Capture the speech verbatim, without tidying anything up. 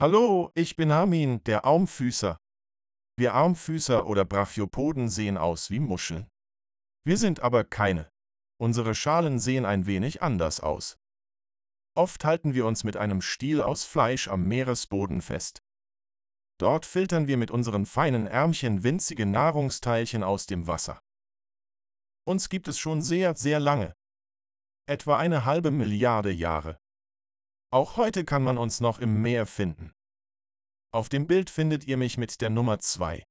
Hallo, ich bin Armin, der Aumfüßer. Wir Armfüßer oder Brachiopoden sehen aus wie Muscheln. Wir sind aber keine. Unsere Schalen sehen ein wenig anders aus. Oft halten wir uns mit einem Stiel aus Fleisch am Meeresboden fest. Dort filtern wir mit unseren feinen Ärmchen winzige Nahrungsteilchen aus dem Wasser. Uns gibt es schon sehr, sehr lange. Etwa eine halbe Milliarde Jahre. Auch heute kann man uns noch im Meer finden. Auf dem Bild findet ihr mich mit der Nummer zwei.